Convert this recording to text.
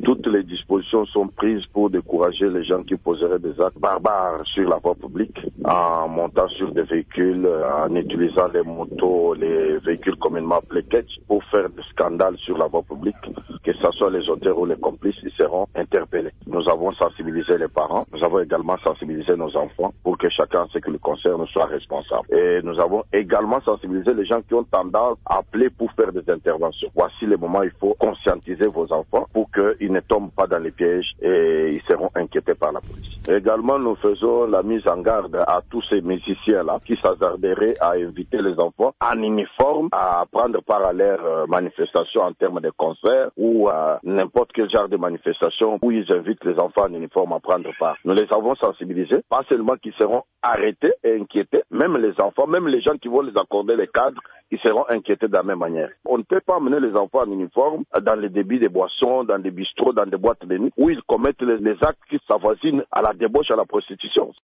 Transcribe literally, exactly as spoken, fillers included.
Toutes les dispositions sont prises pour décourager les gens qui poseraient des actes barbares sur la voie publique en montant sur des véhicules, en utilisant les motos, les véhicules communément appelés catch pour faire des scandales sur la voie publique. Que ce soit les auteurs ou les complices, ils seront interpellés. Nous avons sensibilisé les parents, nous avons également sensibilisé nos enfants pour que chacun, ce qui le concerne, soit responsable. Et nous avons également sensibilisé les gens qui ont tendance à appeler pour faire des interventions. Voici le moment où il faut conscientiser vos enfants pour qu'ils ne tombent pas dans les pièges et ils seront inquiétés par la police. Également, nous faisons la mise en garde à tous ces musiciens-là qui s'hasarderaient à inviter les enfants en uniforme à prendre part à leurs manifestations en termes de concerts ou à n'importe quel genre de manifestation où ils invitent les enfants en uniforme à prendre part. Nous les avons sensibilisés, pas seulement qu'ils seront arrêtés et inquiétés, même les enfants, même les gens qui vont les accorder les cadres, ils seront inquiétés de la même manière. On ne peut pas amener les enfants en uniforme dans les débits de boissons, dans des bistrots, dans des boîtes de nuit, où ils commettent les, les actes qui s'avoisinent à la débauche, à la prostitution.